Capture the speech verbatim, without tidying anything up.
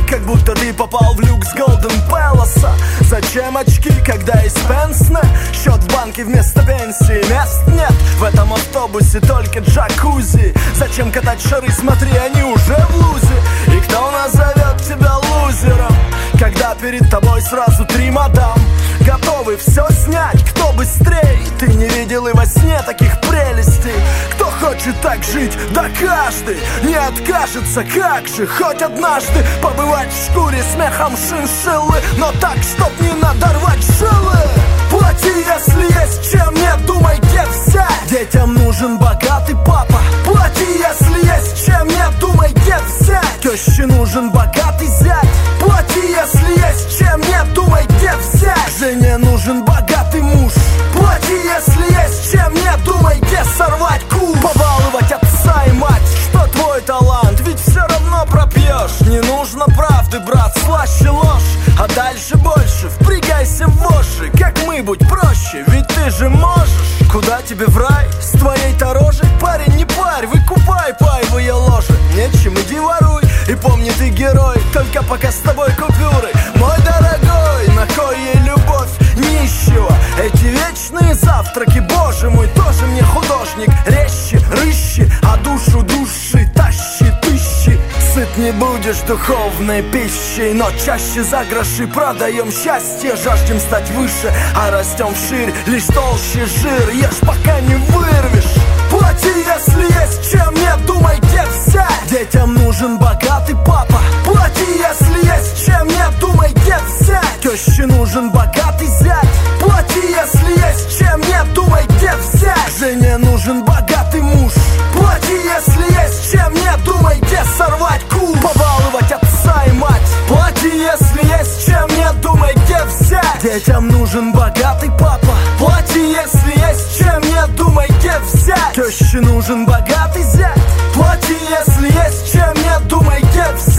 как будто ты попал в люкс Голден Пэласа. Зачем очки, когда есть пенсне? Счет в банке вместо пенсии, мест нет. В этом автобусе только джакузи. Зачем катать шары, смотри, они уже в лузе. И кто назовет тебя лузером, когда перед тобой сразу три мадам, готовы все снять, кто быстрей? Ты не видел и во сне таких прелестей. Кто хочет так жить, да каждый не откажется. Как же хоть однажды побывать в шкуре с мехом шиншиллы, но так, чтоб не надорвать жилы. Плати, если есть чем, не думай, где взять. Детям нужен богатый папа. Плати, если есть чем, не думай, где взять. Теще нужен богатый зять. Плати, если есть чем, не думай, где взять. Жене нужен богатый муж. Плати, если есть чем, не думай, где сорвать куш. Побаловать отца и мать, что твой талант, ведь все равно пропьешь. Не нужно правды, брат, слаще ложь. А дальше больше, впрягайся в воши. Как мы, будь проще, ведь ты же можешь. Куда тебе в рай с твоей-то рожей? Парень, не парь, выкупай паевые ложи. Нечем, иди воруй, и помни, ты герой только пока с тобой купюры. Мой дорогой, на кой ей любовь нищего? Эти вечные завтраки, боже мой, тоже мне художник. Резче, рыщи, а душу души тащи тыщи. Сыт не будешь духовной пищей, но чаще за гроши продаем счастье. Жаждем стать выше, а растем вширь, лишь толще жир. Ешь, пока не вырвешь. Плати, если есть чем, не думай, где взять. Детям нужен богатый папа. Плати, если есть чем, не думай, где взять. Теще нужен богатый зять. Плати, если есть чем, не думай, где взять. Жене нужен богатый муж. Плати, если есть чем, не думай, где сорвать куш. Побаловать отца и мать. Плати, если есть чем, не думай, где взять. Детям нужен богатый папа. Плати, если есть чем, не думай, где взять. Теще нужен богатый зять. Плати, если есть чем, не думай, где взять.